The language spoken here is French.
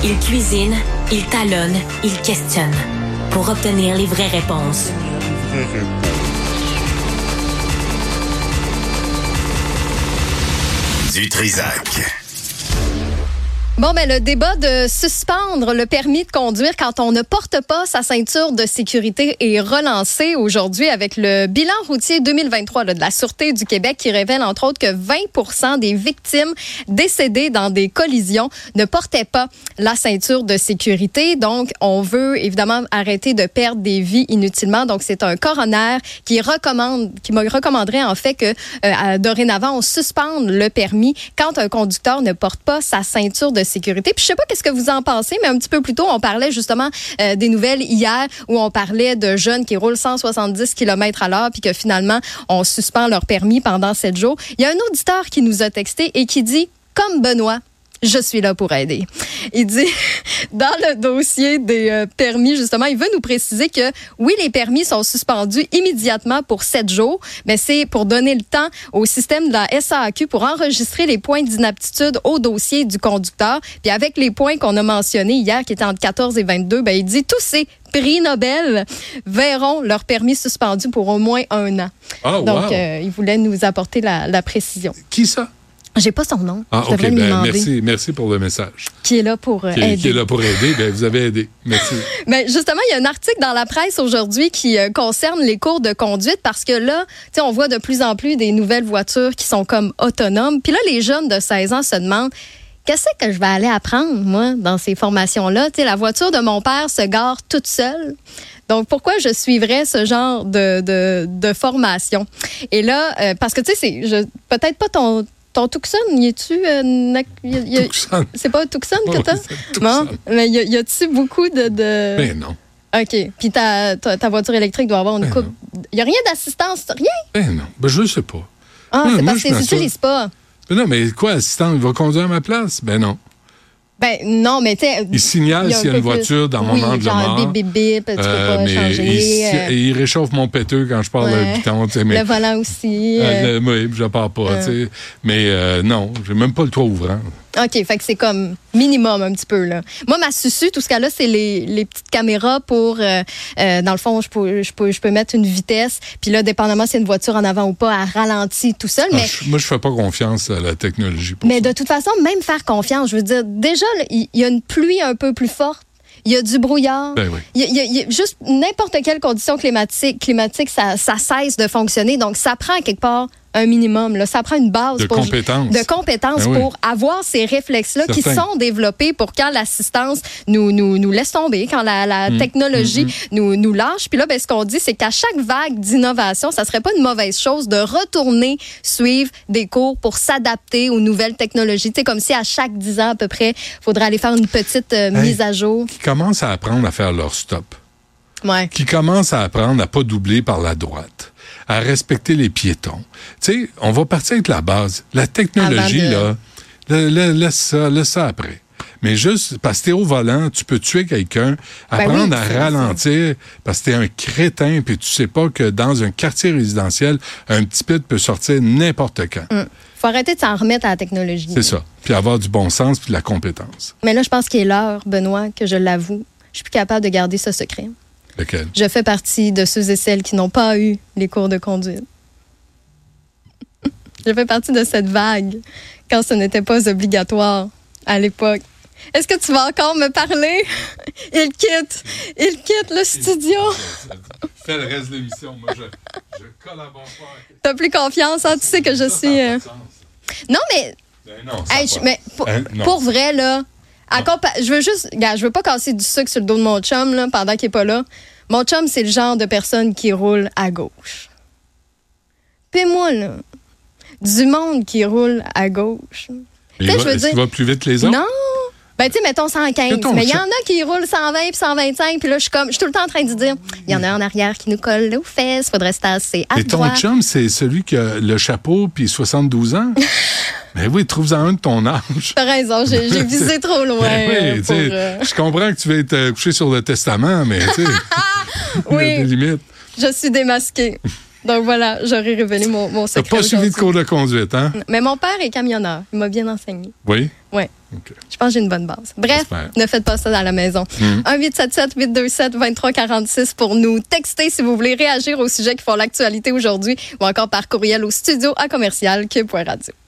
Il cuisine, il talonne, il questionne pour obtenir les vraies réponses. Du Trizac. Bon, le débat de suspendre le permis de conduire quand on ne porte pas sa ceinture de sécurité est relancé aujourd'hui avec le bilan routier 2023 de la Sûreté du Québec qui révèle entre autres que 20% des victimes décédées dans des collisions ne portaient pas la ceinture de sécurité. Donc, on veut évidemment arrêter de perdre des vies inutilement. Donc, c'est un coroner qui me recommanderait en fait que dorénavant, on suspende le permis quand un conducteur ne porte pas sa ceinture de sécurité. Puis je sais pas qu'est-ce que vous en pensez, mais un petit peu plus tôt, on parlait justement des nouvelles hier où on parlait de jeunes qui roulent 170 km/h puis que finalement, on suspend leur permis pendant 7 jours. Il y a un auditeur qui nous a texté et qui dit, comme Benoît, je suis là pour aider. Il dit, dans le dossier des permis, justement, il veut nous préciser que, oui, les permis sont suspendus immédiatement pour 7 jours, mais c'est pour donner le temps au système de la SAAQ pour enregistrer les points d'inaptitude au dossier du conducteur. Puis avec les points qu'on a mentionnés hier, qui étaient entre 14 et 22, il dit, tous ces prix Nobel verront leur permis suspendu pour au moins 1 an. Oh, donc, wow. il voulait nous apporter la précision. Qui ça? J'ai pas son nom. Ah, je OK. devrais lui demander. Merci pour le message. Qui est là pour aider. Qui est là pour aider. Vous avez aidé. Merci. Mais justement, il y a un article dans la presse aujourd'hui qui concerne les cours de conduite parce que là, on voit de plus en plus des nouvelles voitures qui sont comme autonomes. Puis là, les jeunes de 16 ans se demandent qu'est-ce que je vais aller apprendre, moi, dans ces formations-là? La voiture de mon père se gare toute seule. Donc, pourquoi je suivrais ce genre de formation? Et là, parce que, peut-être pas ton Tucson, y est-tu... Tucson. C'est pas Tucson que Oui, t'as? c'est Tucson. Non, mais y a-tu beaucoup de... Ben non. OK. Puis ta voiture électrique doit avoir une coupe... Il n'y a rien d'assistance, rien? Ben non. Ben je sais pas. Ah, Non, c'est moi, parce je que tu m'assure. n'utilises pas. Ben non, mais quoi, assistant, il va conduire à ma place? Ben non. Ben non, mais tu sais... Il signale s'il y a une voiture dans mon angle mort. Genre bip, bip, bip, tu peux pas mais changer. il réchauffe mon péteux quand je pars le piton. Mais, le volant aussi. oui, je pars pas. Mais non, j'ai même pas le toit ouvrant. OK, fait que c'est comme minimum un petit peu, là. Moi, ma susu, tout ce cas-là, c'est les petites caméras pour... dans le fond, je peux mettre une vitesse, puis là, dépendamment si c'est une voiture en avant ou pas, elle ralentit tout seul. Mais Moi, je fais pas confiance à la technologie pour mais ça. de toute façon, même faire confiance, je veux dire, déjà, il y a une pluie un peu plus forte. Il y a du brouillard. Ben oui. Il y a juste n'importe quelle condition climatique, ça cesse de fonctionner. Donc, ça prend quelque part un minimum. Là. Ça prend une base De compétences. Ben oui. Pour avoir ces réflexes-là qui sont développés pour quand l'assistance nous laisse tomber, quand la technologie nous lâche. Puis là, ce qu'on dit, c'est qu'à chaque vague d'innovation, ça serait pas une mauvaise chose de retourner suivre des cours pour s'adapter aux nouvelles technologies. C'est comme si à chaque 10 ans à peu près, il faudrait aller faire une petite mise à jour. Qui commencent à apprendre à faire leur stop. Ouais. Qui commencent à apprendre à pas doubler par la droite, à respecter les piétons. Tu sais, on va partir avec la base. La technologie, laisse ça après. Mais juste parce que t'es au volant, tu peux tuer quelqu'un, apprendre à ralentir parce que t'es un crétin puis tu sais pas que dans un quartier résidentiel, un petit pit peut sortir n'importe quand. Faut arrêter de s'en remettre à la technologie. C'est ça. Puis avoir du bon sens puis de la compétence. Mais là, je pense qu'il est l'heure, Benoît, que je l'avoue. Je suis plus capable de garder ce secret. Lequel? Je fais partie de ceux et celles qui n'ont pas eu les cours de conduite. Je fais partie de cette vague quand ce n'était pas obligatoire à l'époque. Est-ce que tu vas encore me parler? Il quitte le studio. Fais le reste de l'émission. Moi, je collabore pas. T'as plus confiance, hein? Tu sais que je suis... Non, mais... non, pour vrai, là... je veux pas casser du sucre sur le dos de mon chum là, pendant qu'il est pas là. Mon chum, c'est le genre de personne qui roule à gauche. Puis moi, là, du monde qui roule à gauche. Est-ce qu'il va plus vite que les autres? Non! Ben, tu sais, mettons 115. Mais il y en a qui roulent 120 puis 125. Puis là, je suis tout le temps en train de dire, il y en a en arrière qui nous colle aux fesses. Faudrait se tasser à droite. Et ton chum, c'est celui qui a le chapeau puis 72 ans? Ben oui, trouve-en un de ton âge. T'as raison, j'ai visé trop loin. Oui, je comprends que tu vas être couché sur le testament, mais tu sais, il y a des limites. Je suis démasquée. Donc voilà, j'aurais révélé mon secret. T'as pas suivi de cours de conduite, hein? Mais mon père est camionneur. Il m'a bien enseigné. Oui? Oui. Okay. Je pense que j'ai une bonne base. Bref, ne faites pas ça dans la maison. 1-877-827-2346 pour nous texter si vous voulez réagir aux sujets qui font l'actualité aujourd'hui ou encore par courriel au studio@commercial.cube.radio.